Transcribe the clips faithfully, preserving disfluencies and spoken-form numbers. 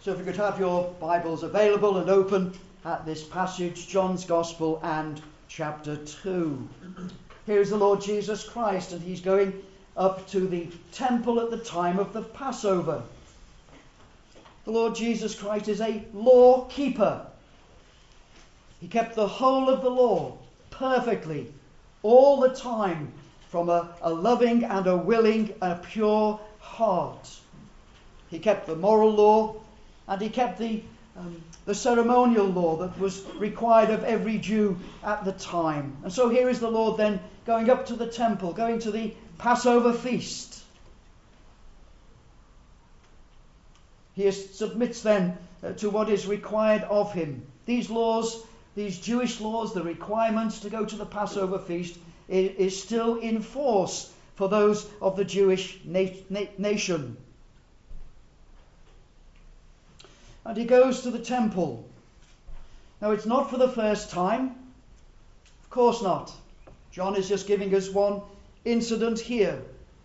So if you could have your Bibles available and open at this passage, John's Gospel and chapter two. Here's the Lord Jesus Christ, and he's going up to the temple at the time of the Passover. The Lord Jesus Christ is a law keeper. He kept the whole of the law perfectly, all the time, from a, a loving and a willing and a pure heart. He kept the moral law, and he kept the, um, the ceremonial law that was required of every Jew at the time. And so here is the Lord then going up to the temple, going to the Passover feast. He submits then uh, to what is required of him. These laws, these Jewish laws, the requirements to go to the Passover feast is, is still in force for those of the Jewish na- na- nation. And he goes to the temple. Now it's not for the first time. Of course not. John is just giving us one incident here.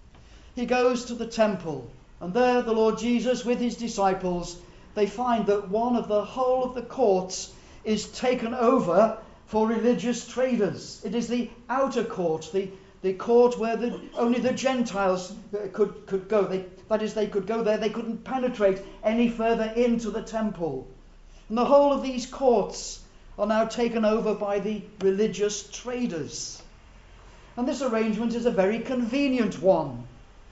He goes to the temple, and there the Lord Jesus with his disciples, they find that one of the whole of the courts is taken over for religious traders. It is the outer court, the, the court where the, only the Gentiles could, could go. They, that is, they could go there. They couldn't penetrate any further into the temple. And the whole of these courts are now taken over by the religious traders. And this arrangement is a very convenient one.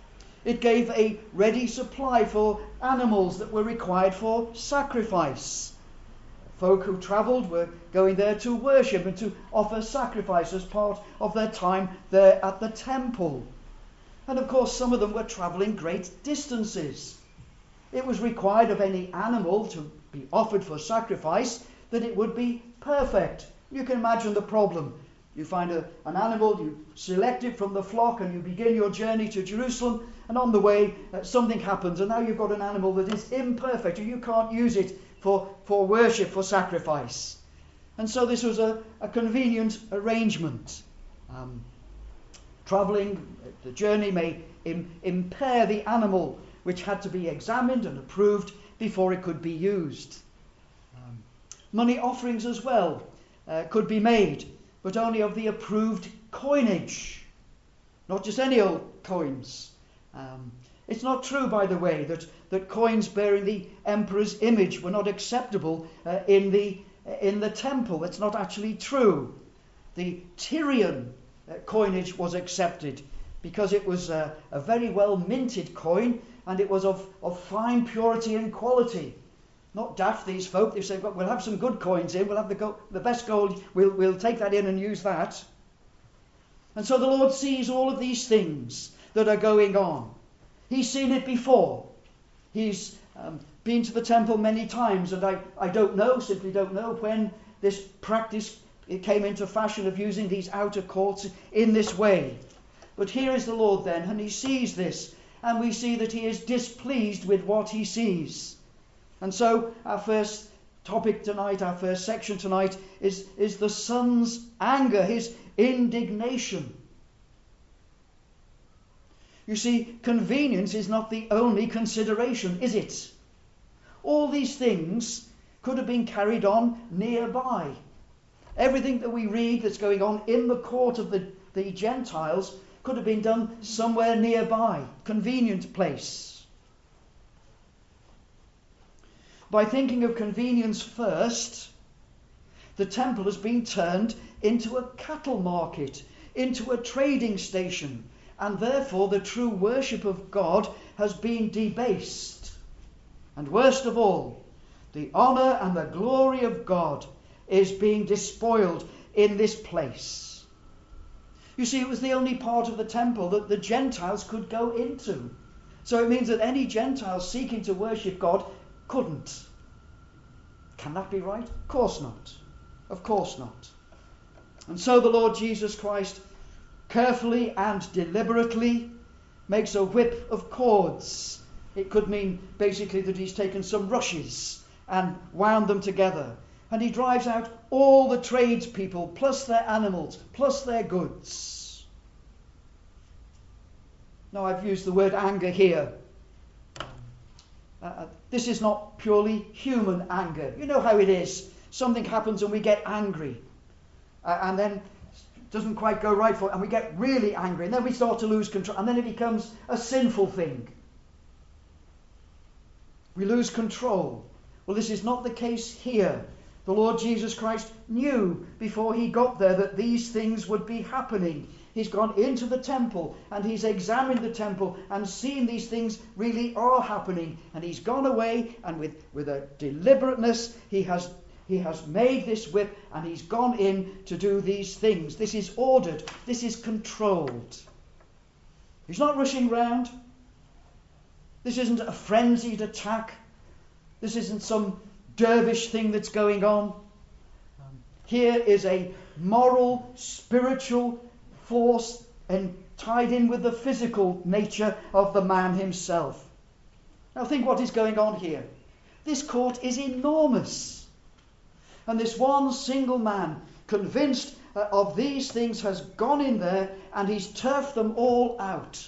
It gave a ready supply for animals that were required for sacrifice. Folk who travelled were going there to worship and to offer sacrifice as part of their time there at the temple. And of course some of them were travelling great distances. It was required of any animal to be offered for sacrifice that it would be perfect. You can imagine the problem. You find a, an animal, you select it from the flock, and you begin your journey to Jerusalem, and on the way uh, something happens, and now you've got an animal that is imperfect, and you can't use it for, for worship, for sacrifice. And so this was a, a convenient arrangement. Um, travelling, the journey may im- impair the animal, which had to be examined and approved before it could be used. Um, money offerings as well uh, could be made, but only of the approved coinage, not just any old coins. Um, it's not true, by the way, that, that coins bearing the emperor's image were not acceptable uh, in the in the temple. That's not actually true. The Tyrian uh, coinage was accepted because it was uh, a very well minted coin, and it was of, of fine purity and quality. Not daft, these folk. They say, well, we'll have some good coins in, we'll have the, go- the best gold, we'll, we'll take that in and use that. And so the Lord sees all of these things that are going on. He's seen it before. He's um, been to the temple many times, and I, I don't know, simply don't know, when this practice it came into fashion of using these outer courts in this way. But here is the Lord then, and he sees this, and we see that he is displeased with what he sees. And so our first topic tonight, our first section tonight, is, is the Son's anger, his indignation. You see, convenience is not the only consideration, is it? All these things could have been carried on nearby. Everything that we read that's going on in the court of the, the Gentiles could have been done somewhere nearby, convenient place. By thinking of convenience first, the temple has been turned into a cattle market, into a trading station, and therefore the true worship of God has been debased. And worst of all, the honour and the glory of God is being despoiled in this place. You see, it was the only part of the temple that the Gentiles could go into. So it means that any Gentile seeking to worship God couldn't. Can that be right? Of course not. Of course not. And so the Lord Jesus Christ carefully and deliberately makes a whip of cords. It could mean basically that he's taken some rushes and wound them together. And he drives out all the tradespeople, plus their animals, plus their goods. Now I've used the word anger here. Uh, this is not purely human anger. You know how it is. Something happens and we get angry. Uh, and then it doesn't quite go right for it, and we get really angry. And then we start to lose control. And then it becomes a sinful thing. We lose control. Well, this is not the case here. The Lord Jesus Christ knew before he got there that these things would be happening. He's gone into the temple and he's examined the temple and seen these things really are happening. And he's gone away, and with, with a deliberateness he has he has made this whip, and he's gone in to do these things. This is ordered. This is controlled. He's not rushing round. This isn't a frenzied attack. This isn't some dervish thing that's going on. Um, here is a moral, spiritual force and tied in with the physical nature of the man himself. Now think what is going on here. This court is enormous. And this one single man, convinced uh, of these things, has gone in there and he's turfed them all out.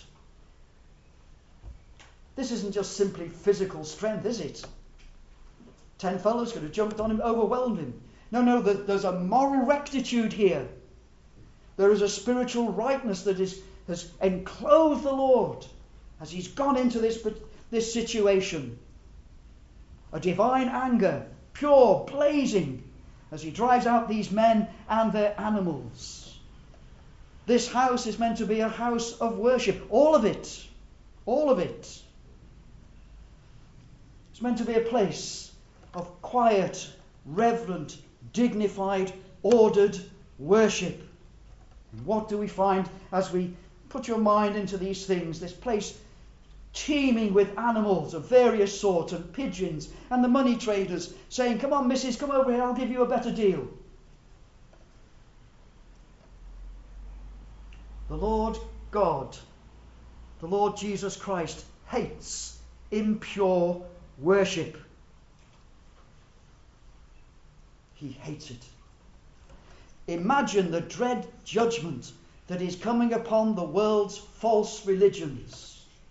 This isn't just simply physical strength, is it? Ten fellows could have jumped on him, overwhelmed him. No, no, there's a moral rectitude here. There is a spiritual rightness that is, has enclosed the Lord as he's gone into this, this situation. A divine anger, pure, blazing, as he drives out these men and their animals. This house is meant to be a house of worship. All of it. All of it. It's meant to be a place of quiet, reverent, dignified, ordered worship. And what do we find as we put your mind into these things? This place teeming with animals of various sorts, and pigeons, and the money traders saying, "Come on, missus, come over here, I'll give you a better deal." The Lord God, the Lord Jesus Christ, hates impure worship. He hates it. Imagine the dread judgment that is coming upon the world's false religions.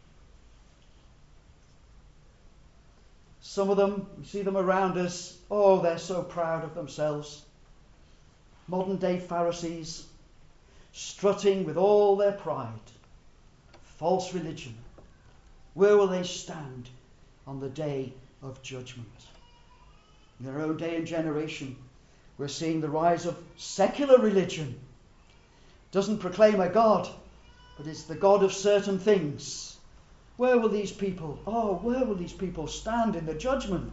Some of them, we see them around us, oh, they're so proud of themselves. Modern day Pharisees, strutting with all their pride. False religion. Where will they stand on the day of judgment? In their own day and generation, we're seeing the rise of secular religion. Doesn't proclaim a God, but it's the God of certain things. Where will these people, oh, where will these people stand in the judgment?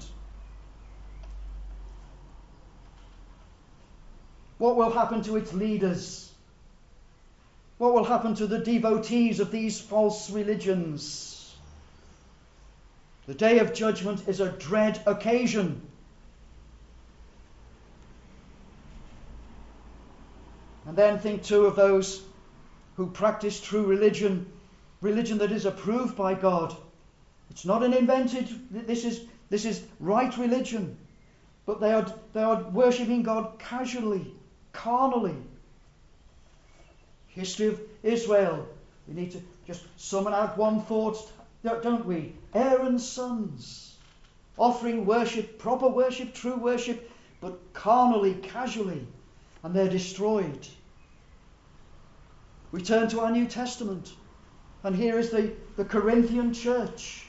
What will happen to its leaders? What will happen to the devotees of these false religions? The day of judgment is a dread occasion. And then think too of those who practice true religion, religion that is approved by God. It's not an invented, this is this is right religion. But they are they are worshipping God casually, carnally. History of Israel. We need to just summon out one thought, don't we? Aaron's sons, offering worship, proper worship, true worship, but carnally, casually, and they're destroyed. We turn to our New Testament, and here is the, the Corinthian church.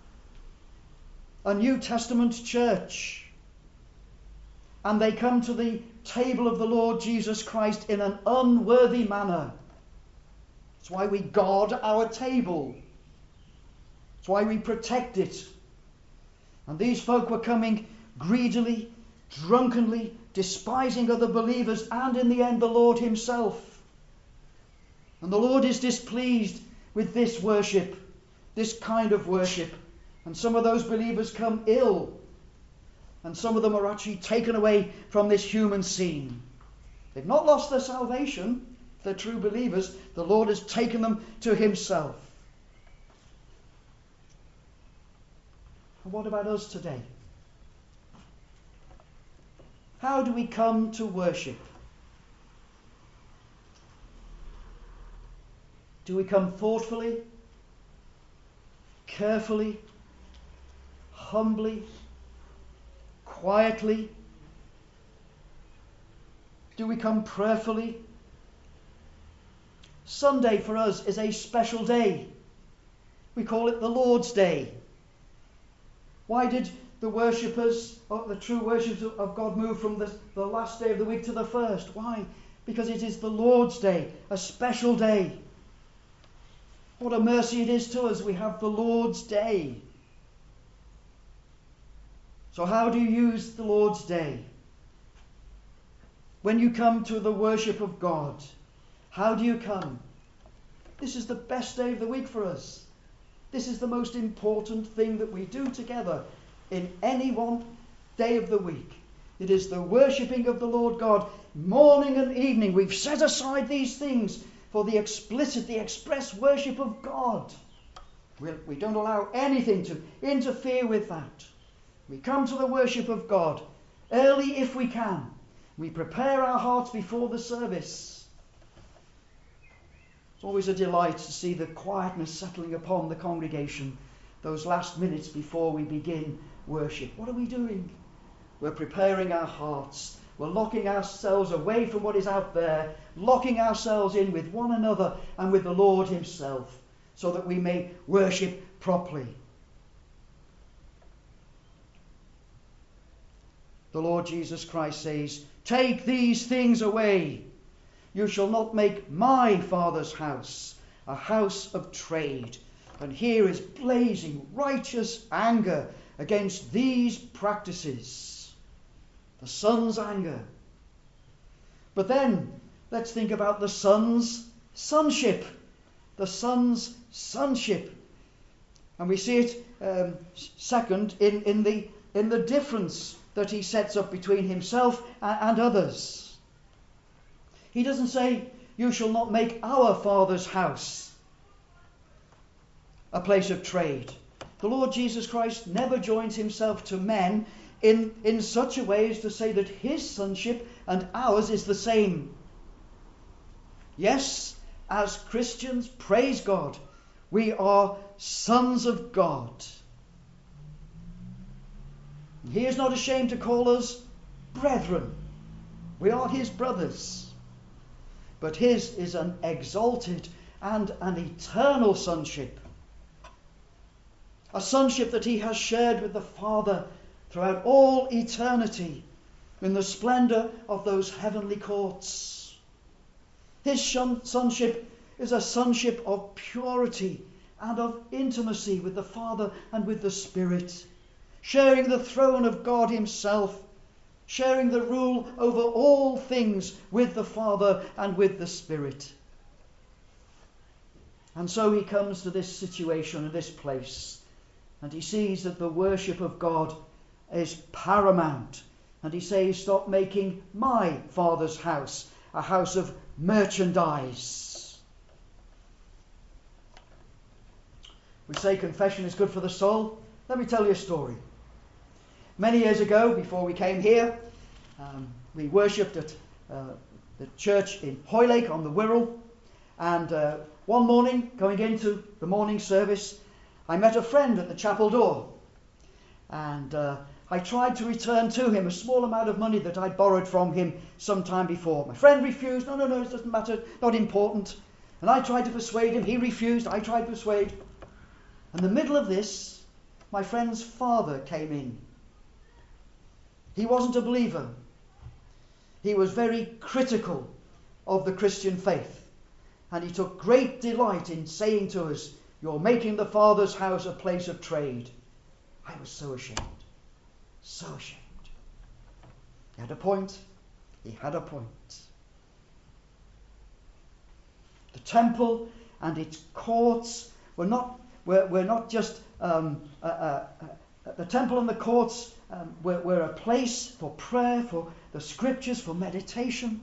A New Testament church. And they come to the table of the Lord Jesus Christ in an unworthy manner. That's why we guard our table. That's why we protect it. And these folk were coming greedily, drunkenly, despising other believers, and in the end the Lord himself. And the Lord is displeased with this worship, this kind of worship. And some of those believers come ill. And some of them are actually taken away from this human scene. They've not lost their salvation. They're true believers. The Lord has taken them to himself. And what about us today? How do we come to worship? Do we come thoughtfully, carefully, humbly, quietly? Do we come prayerfully? Sunday for us is a special day. We call it the Lord's Day. Why did the worshippers, or the true worshippers of God, move from the, the last day of the week to the first? Why? Because it is the Lord's Day, a special day. What a mercy it is to us. We have the Lord's Day. So how do you use the Lord's Day? When you come to the worship of God, how do you come? This is the best day of the week for us. This is the most important thing that we do together in any one day of the week. It is the worshipping of the Lord God, morning and evening. We've set aside these things for the explicit, the express worship of God. We, we don't allow anything to interfere with that. We come to the worship of God early if we can. We prepare our hearts before the service. It's always a delight to see the quietness settling upon the congregation those last minutes before we begin worship. What are we doing? We're preparing our hearts. We're locking ourselves away from what is out there, locking ourselves in with one another and with the Lord himself, so that we may worship properly. The Lord Jesus Christ says, "Take these things away. You shall not make my Father's house a house of trade." And here is blazing righteous anger against these practices. The Son's anger. But then, let's think about the Son's sonship. The Son's sonship. And we see it um, second in, in, the, in the difference that he sets up between himself and, and others. He doesn't say, "You shall not make our Father's house a place of trade." The Lord Jesus Christ never joins himself to men in, in such a way as to say that his sonship and ours is the same. Yes, as Christians, praise God, we are sons of God. He is not ashamed to call us brethren. We are his brothers. But his is an exalted and an eternal sonship. A sonship that he has shared with the Father throughout all eternity in the splendour of those heavenly courts. His sonship is a sonship of purity and of intimacy with the Father and with the Spirit, sharing the throne of God himself, sharing the rule over all things with the Father and with the Spirit. And so he comes to this situation and this place, and he sees that the worship of God is paramount. And he says, "Stop making my Father's house a house of merchandise." We say confession is good for the soul. Let me tell you a story. Many years ago, before we came here, um, we worshipped at uh, the church in Hoylake on the Wirral. And uh, one morning, going into the morning service, I met a friend at the chapel door. And uh, I tried to return to him a small amount of money that I'd borrowed from him some time before. My friend refused. "No, no, no, it doesn't matter, not important." And I tried to persuade him. He refused. I tried to persuade. In the middle of this, my friend's father came in. He wasn't a believer. He was very critical of the Christian faith. And he took great delight in saying to us, "You're making the Father's house a place of trade." I was so ashamed. So ashamed. He had a point. He had a point. The temple and its courts were not were, were not just um, uh, uh, uh, the temple and the courts um, were, were a place for prayer, for the scriptures, for meditation.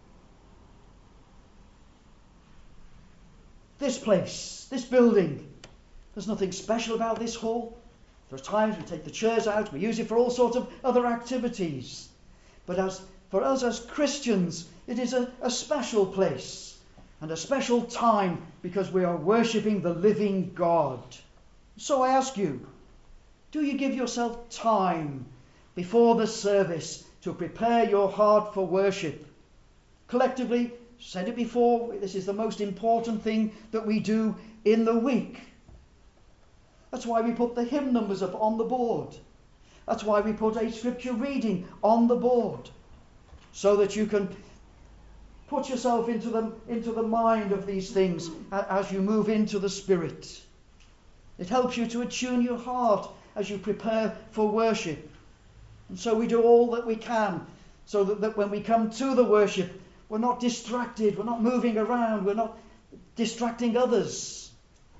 This place, this building, there's nothing special about this hall. There are times we take the chairs out, we use it for all sorts of other activities. But as for us as Christians, it is a, a special place and a special time because we are worshipping the living God. So I ask you, Do you give yourself time before the service to prepare your heart for worship? Collectively, said it before, this is the most important thing that we do in the week. That's why we put the hymn numbers up on the board. That's why we put a scripture reading on the board, so that you can put yourself into the, into the mind of these things as you move into the Spirit. It helps you to attune your heart as you prepare for worship. And so we do all that we can, so that, that when we come to the worship, we're not distracted, we're not moving around, we're not distracting others.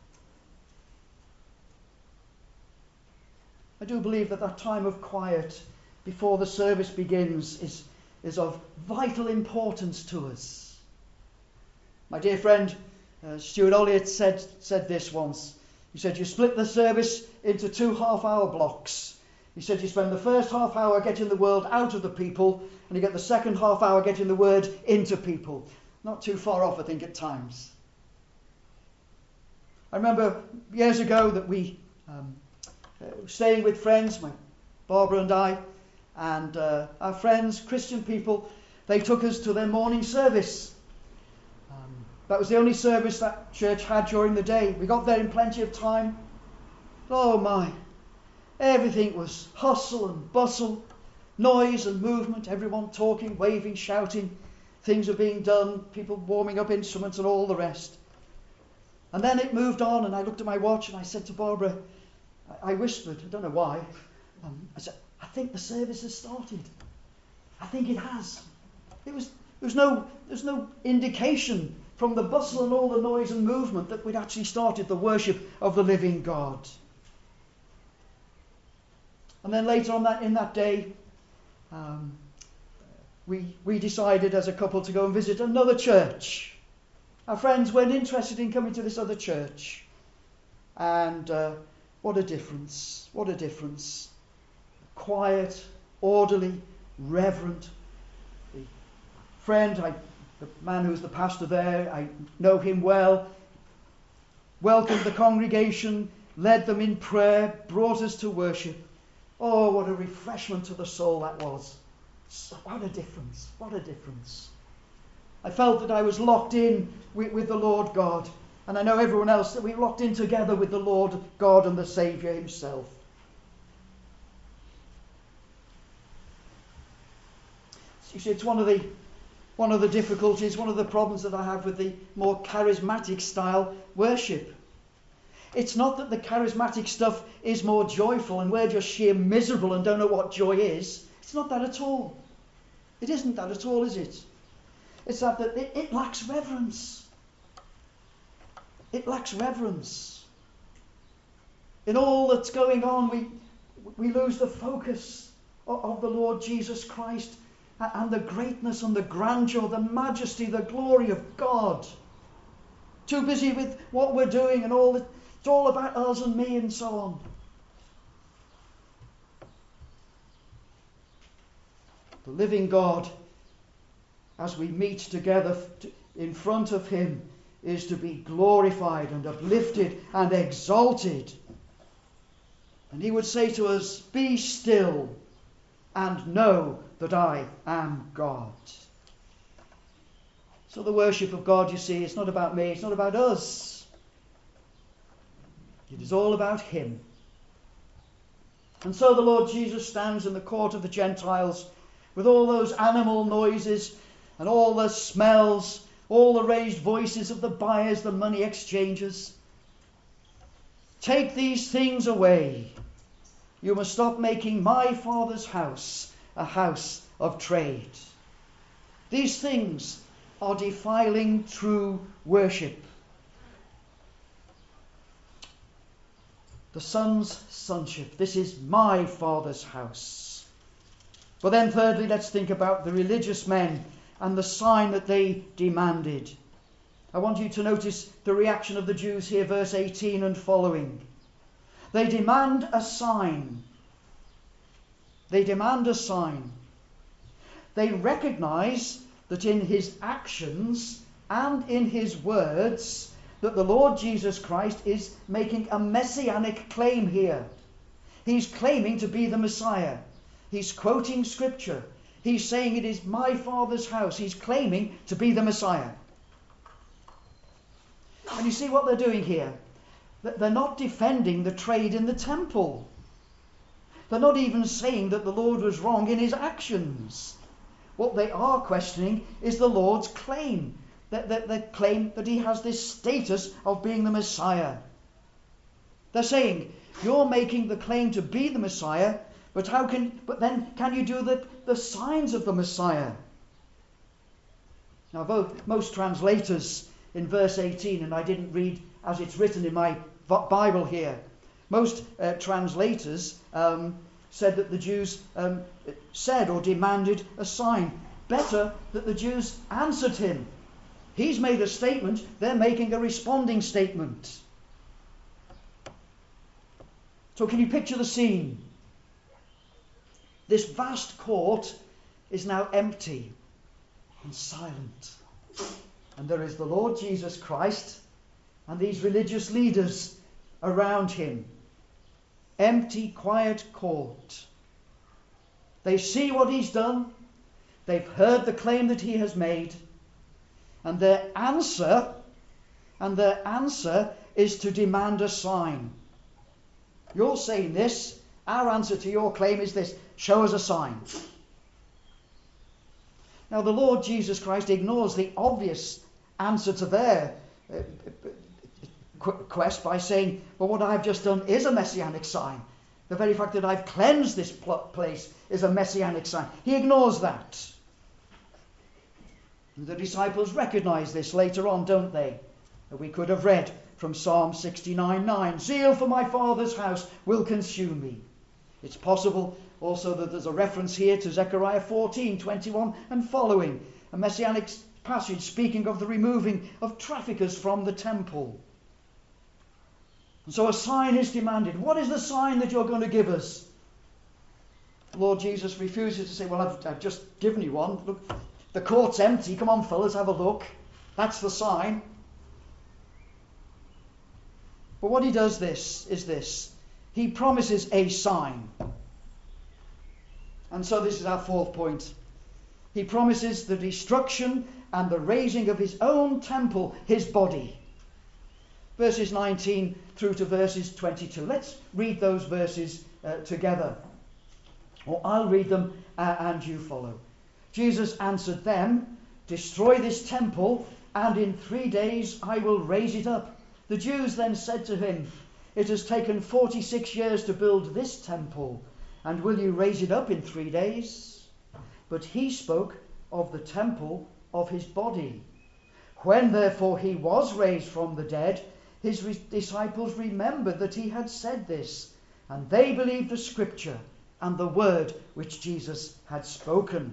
I do believe that that time of quiet before the service begins is, is of vital importance to us. My dear friend, uh, Stuart Olliott said, said this once. He said, you split the service into two half-hour blocks. He said, you spend the first half hour getting the word out of the people, and you get the second half hour getting the word into people. Not too far off, I think, at times. I remember years ago that we... Um, Uh, staying with friends, my Barbara and I, and uh, our friends, Christian people, they took us to their morning service. Um, that was the only service that church had during the day. We got there in plenty of time. Oh my, everything was hustle and bustle, noise and movement, everyone talking, waving, shouting, things were being done, people warming up instruments and all the rest. And then it moved on, and I looked at my watch and I said to Barbara, I whispered, I don't know why, um, I said, I think the service has started. I think it has. It was, there was no, there's no indication from the bustle and all the noise and movement that we'd actually started the worship of the living God. And then later on that in that day, um, we we decided as a couple to go and visit another church. Our friends weren't interested in coming to this other church, and. Uh, What a difference, what a difference. Quiet, orderly, reverent. The friend, I, the man who was the pastor there, I know him well, welcomed the congregation, led them in prayer, brought us to worship. Oh, what a refreshment to the soul that was. So, what a difference, what a difference. I felt that I was locked in with, with the Lord God. And I know everyone else, that we're locked in together with the Lord God and the Saviour himself. You see, it's one of the one of the difficulties, one of the problems that I have with the more charismatic style worship. It's not that the charismatic stuff is more joyful and we're just sheer miserable and don't know what joy is. It's not that at all. It isn't that at all, is it? It's that, that it, it lacks reverence. It lacks reverence. In all that's going on, we we lose the focus of, of the Lord Jesus Christ and the greatness and the grandeur, the majesty, the glory of God. Too busy with what we're doing and all that. It's all about us and me and so on. The living God, as we meet together in front of him, is to be glorified and uplifted and exalted. And he would say to us, be still and know that I am God. So the worship of God, you see, it's not about me, it's not about us. It is all about him. And so the Lord Jesus stands in the court of the Gentiles with all those animal noises and all the smells, all the raised voices of the buyers, the money exchangers. Take these things away. You must stop making my Father's house a house of trade. These things are defiling true worship. The Son's sonship. This is my Father's house. But then thirdly, let's think about the religious men and the sign that they demanded. I want you to notice the reaction of the Jews here, verse eighteen and following. They demand a sign. They demand a sign. They recognize that in his actions and in his words that the Lord Jesus Christ is making a messianic claim here. He's claiming to be the Messiah. He's quoting Scripture. He's saying it is my Father's house. He's claiming to be the Messiah. And you see what they're doing here? They're not defending the trade in the temple. They're not even saying that the Lord was wrong in his actions. What they are questioning is the Lord's claim. That, that, that claim that he has this status of being the Messiah. They're saying, you're making the claim to be the Messiah, but how can but then can you do the, the signs of the Messiah? Now both, most translators in verse eighteen, and I didn't read as it's written in my Bible here, most uh, translators um, said that the Jews um, said or demanded a sign. Better that the Jews answered him. He's made a statement, they're making a responding statement. So can you picture the scene? This vast court is now empty and silent. And there is the Lord Jesus Christ and these religious leaders around him. Empty, quiet court. They see what he's done. They've heard the claim that he has made. And their answer, and their answer is to demand a sign. You're saying this. Our answer to your claim is this. Show us a sign. Now the Lord Jesus Christ ignores the obvious answer to their uh, quest by saying, well, what I've just done is a messianic sign. The very fact that I've cleansed this place is a messianic sign. He ignores that. The disciples recognize this later on, don't they? We could have read from Psalm sixty-nine nine, zeal for my Father's house will consume me. It's possible also that there's a reference here to Zechariah fourteen twenty-one and following, a messianic passage speaking of the removing of traffickers from the temple. And so a sign is demanded. What is the sign that you're going to give us? Lord Jesus refuses to say, well, I've, I've just given you one. Look, the court's empty. Come on, fellas, have a look. That's the sign. But what he does this is this. He promises a sign. And so this is our fourth point. He promises the destruction and the raising of his own temple, his body. Verses nineteen through to verses twenty-two. Let's read those verses uh, together. Or I'll read them uh, and you follow. Jesus answered them, destroy this temple, and in three days I will raise it up. The Jews then said to him, it has taken forty-six years to build this temple, and will you raise it up in three days? But he spoke of the temple of his body. When therefore he was raised from the dead, his re- disciples remembered that he had said this, and they believed the scripture and the word which Jesus had spoken.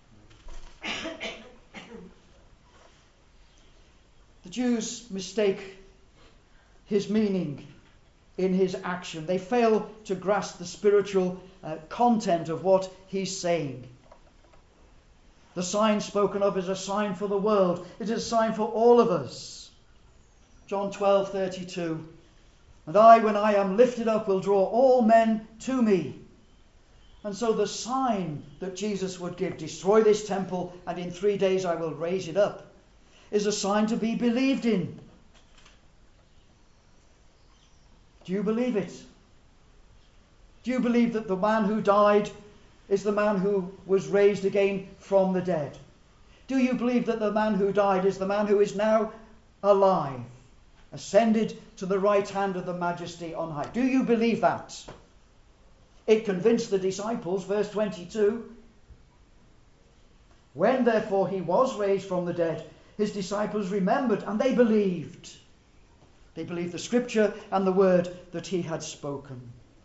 The Jews mistake his meaning in his action. They fail to grasp the spiritual uh, content of what he's saying. The sign spoken of is a sign for the world. It is a sign for all of us. John twelve thirty-two. And I, when I am lifted up, will draw all men to me. And so the sign that Jesus would give, destroy this temple, and in three days I will raise it up, is a sign to be believed in. Do you believe it? Do you believe that the man who died is the man who was raised again from the dead? Do you believe that the man who died is the man who is now alive, ascended to the right hand of the Majesty on high? Do you believe that? It convinced the disciples, verse twenty-two. When therefore he was raised from the dead, his disciples remembered and they believed. They believed the scripture and the word that he had spoken.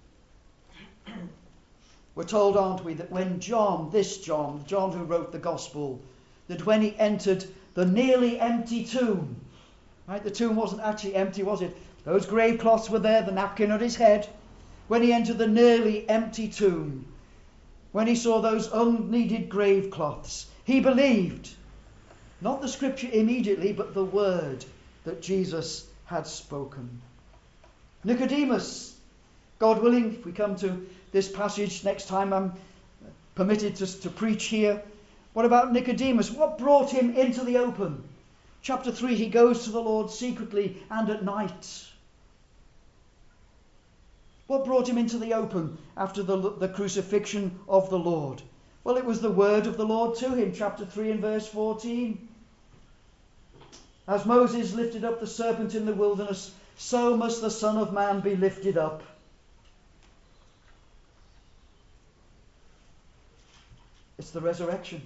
We're told, aren't we, that when John, this John, John who wrote the gospel, that when he entered the nearly empty tomb, right, the tomb wasn't actually empty, was it? Those grave cloths were there, the napkin on his head. When he entered the nearly empty tomb, when he saw those unneeded grave cloths, he believed, not the scripture immediately, but the word that Jesus had spoken. Nicodemus, God willing, if we come to this passage next time I'm permitted to, to preach here, what about Nicodemus? What brought him into the open? Chapter three, he goes to the Lord secretly and at night. What brought him into the open after the, the crucifixion of the Lord? Well, it was the word of the Lord to him, chapter three and verse fourteen. As Moses lifted up the serpent in the wilderness, so must the Son of Man be lifted up. It's the resurrection.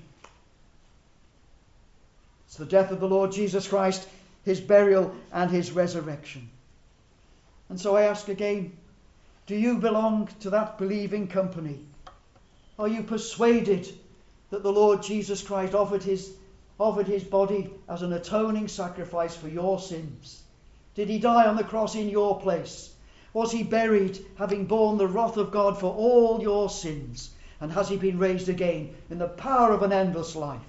It's the death of the Lord Jesus Christ, his burial and his resurrection. And so I ask again, do you belong to that believing company? Are you persuaded that the Lord Jesus Christ offered his, offered his body as an atoning sacrifice for your sins? Did he die on the cross in your place? Was he buried, having borne the wrath of God for all your sins? And has he been raised again in the power of an endless life?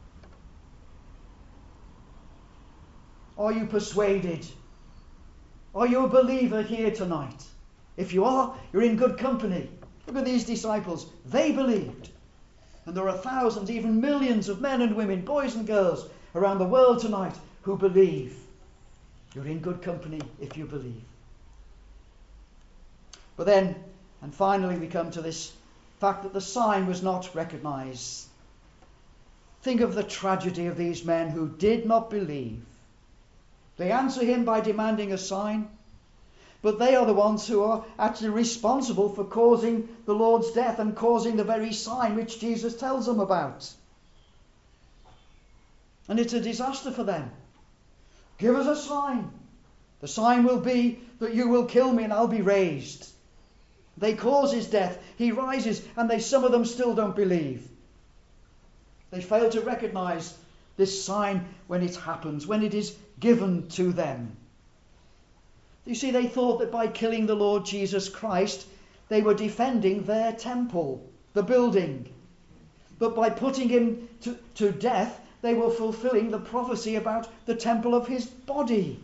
Are you persuaded? Are you a believer here tonight? If you are, you're in good company. Look at these disciples. They believed. And there are thousands, even millions of men and women, boys and girls around the world tonight who believe. You're in good company if you believe. But then, and finally, we come to this fact that the sign was not recognized. Think of the tragedy of these men who did not believe. They answer him by demanding a sign, but they are the ones who are actually responsible for causing the Lord's death and causing the very sign which Jesus tells them about. And it's a disaster for them. Give us a sign. The sign will be that you will kill me and I'll be raised. They cause his death. He rises, and they, some of them still don't believe. They fail to recognize this sign when it happens, when it is given to them. You see, they thought that by killing the Lord Jesus Christ, they were defending their temple, the building. But by putting him to, to death, they were fulfilling the prophecy about the temple of his body.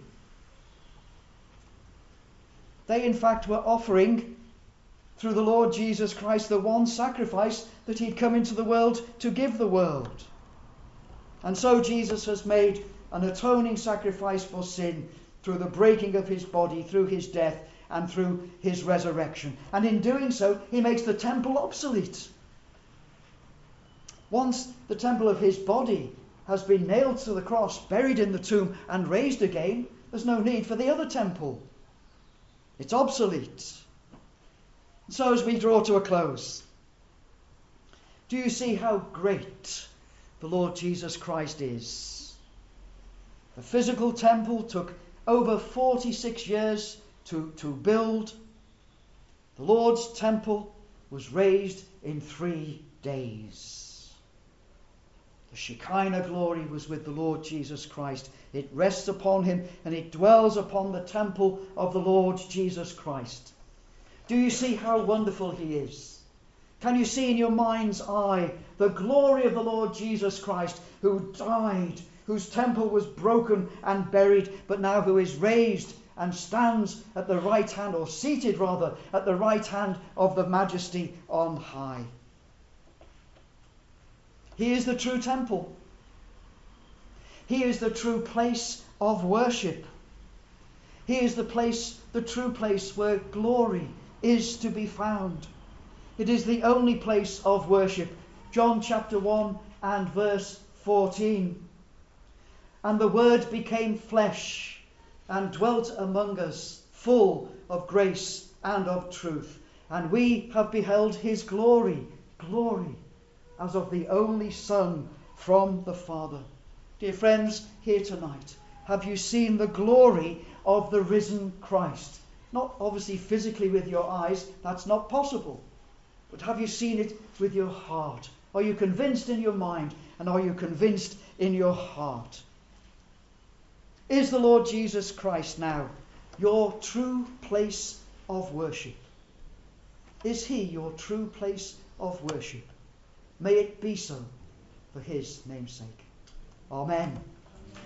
They, in fact, were offering, through the Lord Jesus Christ, the one sacrifice that he'd come into the world to give the world. And so Jesus has made an atoning sacrifice for sin through the breaking of his body, through his death, and through his resurrection. And in doing so, he makes the temple obsolete. Once the temple of his body has been nailed to the cross, buried in the tomb, and raised again, there's no need for the other temple. It's obsolete. So as we draw to a close, do you see how great the Lord Jesus Christ is? The physical temple took over forty-six years to, to build. The Lord's temple was raised in three days. The Shekinah glory was with the Lord Jesus Christ. It rests upon him and it dwells upon the temple of the Lord Jesus Christ. Do you see how wonderful he is? Can you see in your mind's eye the glory of the Lord Jesus Christ, who died, whose temple was broken and buried, but now who is raised and stands at the right hand, or seated rather, at the right hand of the Majesty on high? He is the true temple. He is the true place of worship. He is the place, the true place where glory is to be found. It is the only place of worship. John chapter one and verse fourteen. And the Word became flesh and dwelt among us, full of grace and of truth. And we have beheld his glory, glory as of the only Son from the Father. Dear friends, here tonight, have you seen the glory of the risen Christ? Not obviously physically with your eyes, that's not possible. But have you seen it with your heart? Are you convinced in your mind, and are you convinced in your heart? Is the Lord Jesus Christ now your true place of worship? Is he your true place of worship? May it be so for his name's sake. Amen.